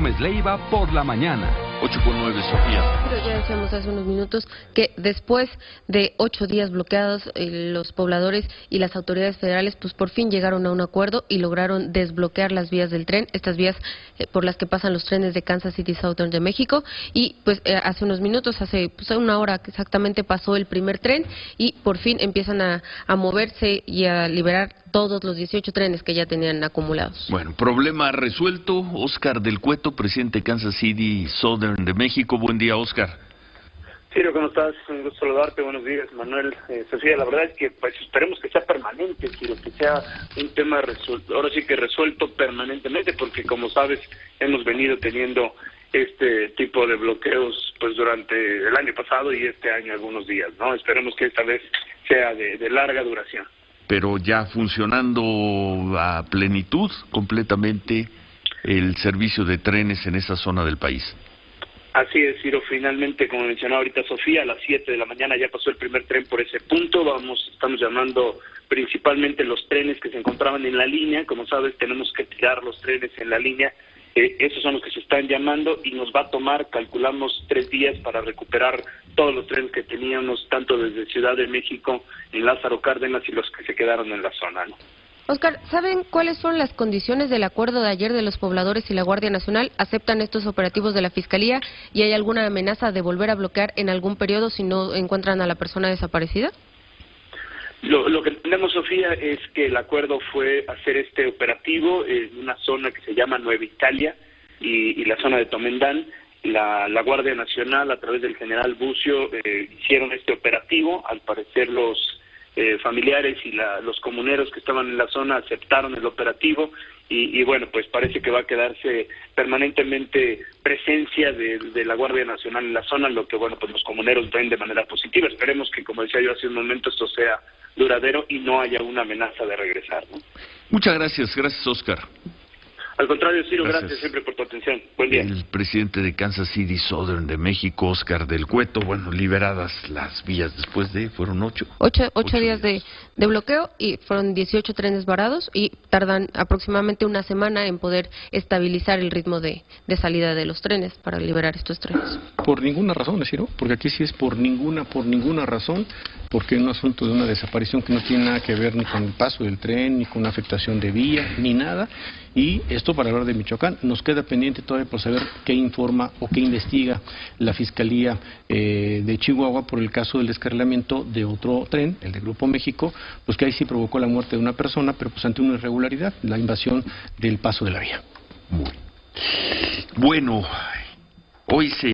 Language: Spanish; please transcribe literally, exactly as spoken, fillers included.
Gómez Leiva por la mañana. ocho con nueve, Sofía. Pero ya decíamos hace unos minutos que después de ocho días bloqueados, eh, los pobladores y las autoridades federales pues por fin llegaron a un acuerdo y lograron desbloquear las vías del tren, estas vías eh, por las que pasan los trenes de Kansas City Southern de México. Y pues eh, hace unos minutos, hace pues, una hora exactamente, pasó el primer tren y por fin empiezan a, a moverse y a liberar todos los dieciocho trenes que ya tenían acumulados. Bueno, problema resuelto. Oscar del Cueto, presidente de Kansas City Southern de México. Buen día, Oscar. Ciro, ¿cómo estás? Un gusto saludarte. Buenos días, Manuel. Eh, Sofía, la verdad es que pues esperemos que sea permanente, Ciro, que sea un tema resuelto, ahora sí que resuelto permanentemente, porque como sabes, hemos venido teniendo este tipo de bloqueos pues durante el año pasado y este año algunos días, ¿no? Esperemos que esta vez sea de, de larga duración. Pero ya funcionando a plenitud completamente el servicio de trenes en esa zona del país. Así es, Ciro, finalmente, como mencionaba ahorita Sofía, a las siete de la mañana ya pasó el primer tren por ese punto. Vamos, estamos llamando principalmente los trenes que se encontraban en la línea. Como sabes, tenemos que tirar los trenes en la línea. Eh, esos son los que se están llamando y nos va a tomar, calculamos, tres días para recuperar todos los trenes que teníamos, tanto desde Ciudad de México, en Lázaro Cárdenas y los que se quedaron en la zona, ¿no? Oscar, ¿saben cuáles son las condiciones del acuerdo de ayer de los pobladores y la Guardia Nacional? ¿Aceptan estos operativos de la Fiscalía y hay alguna amenaza de volver a bloquear en algún periodo si no encuentran a la persona desaparecida? Lo, lo que entendemos, Sofía, es que el acuerdo fue hacer este operativo en una zona que se llama Nueva Italia y, y la zona de Tomendán. La, la Guardia Nacional, a través del general Bucio, eh, hicieron este operativo. Al parecer los eh, familiares y la, los comuneros que estaban en la zona aceptaron el operativo y, y bueno, pues parece que va a quedarse permanentemente presencia de, de la Guardia Nacional en la zona, lo que bueno, pues los comuneros ven de manera positiva. Esperemos que, como decía yo hace un momento, esto sea duradero y no haya una amenaza de regresar, ¿no? Muchas gracias, gracias, Oscar. Al contrario, Ciro, gracias. Gracias siempre por tu atención. Buen día. El presidente de Kansas City Southern de México, Oscar del Cueto. Bueno, liberadas las vías después de, ¿fueron ocho? Ocho, ocho, ocho días, días. De, de bloqueo y fueron dieciocho trenes varados y tardan aproximadamente una semana en poder estabilizar el ritmo de, de salida de los trenes para liberar estos trenes. Por ninguna razón, Ciro, porque aquí sí es por ninguna, por ninguna razón, porque es un asunto de una desaparición que no tiene nada que ver ni con el paso del tren, ni con una afectación de vía, ni nada. Y esto para hablar de Michoacán, nos queda pendiente todavía por saber qué informa o qué investiga la Fiscalía eh, de Chihuahua por el caso del descarrilamiento de otro tren, el de Grupo México, pues que ahí sí provocó la muerte de una persona, pero pues ante una irregularidad, la invasión del paso de la vía. Muy bueno, hoy se